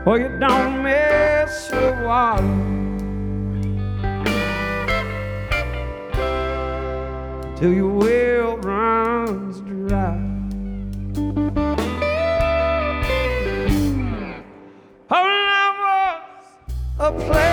Well, you don't mess with water till your well runs dry. Oh, that was a place